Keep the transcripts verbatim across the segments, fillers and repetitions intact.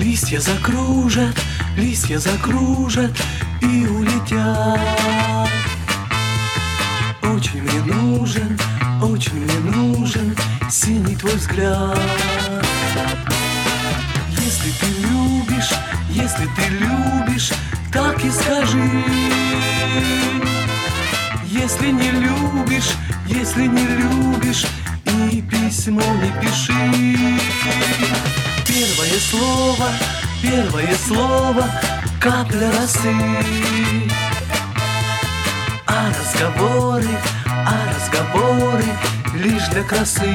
Листья закружат, листья закружат и улетят. Очень мне нужен, очень мне нужен синий твой взгляд. Если ты любишь, если ты любишь, так и скажи. Если не любишь, если не любишь, и письмо не пиши. Первое слово, первое слово, капля росы. А разговоры, а разговоры лишь для красы.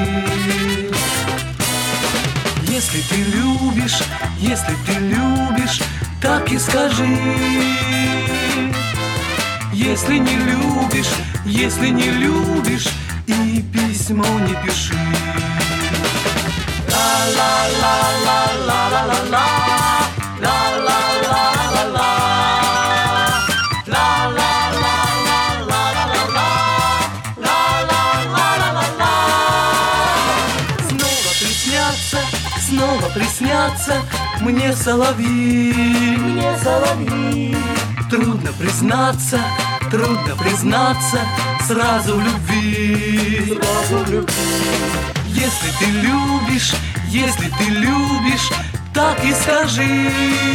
Если ты любишь, если ты любишь, так и скажи. Если не любишь, если не любишь, и письмо не пиши. Ла-ла-ла-ла-ла-ла-ла-ла, ла-ла-ла-ла-ла-ла, ла-ла-ла-ла-ла-ла-ла-ла-ла-ла. Снова приснятся, снова приснятся мне соловьи, мне соловьи. Трудно признаться, трудно признаться сразу в любви, сразу в любви. Если ты любишь, если ты любишь, так и скажи.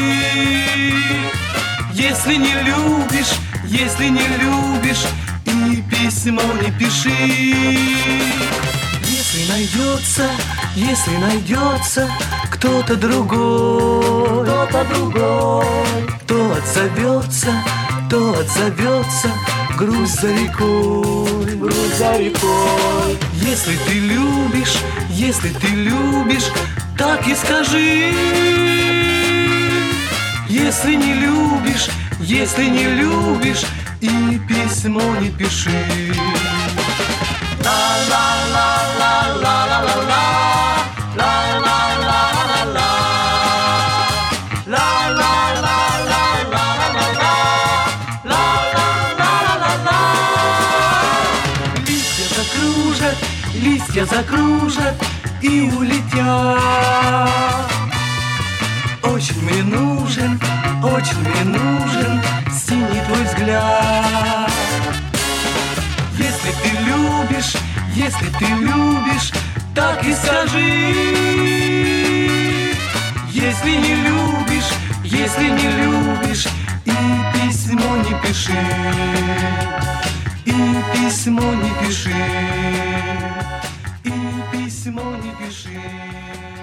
Если не любишь, если не любишь, и письмо не пиши. Если найдется, если найдется кто-то другой, кто-то другой, то отзовется, то отзовется грусть за рекой, грусть за рекой. Если ты любишь, если ты любишь, так и скажи. Если не любишь, если не любишь, и письмо не пиши. Ла-ла-ла-ла-ла-ла-ла-ла, ла-ла-ла-ла-ла-ла, ла-ла-ла-ла-ла-ла-ла-ла. Листья закружат, листья закружат и улетят. Очень мне нужен, очень мне нужен синий твой взгляд. Если ты любишь, если ты любишь, так и скажи. Если не любишь, если не любишь, и письмо не пиши, и письмо не пиши, и письмо не пиши.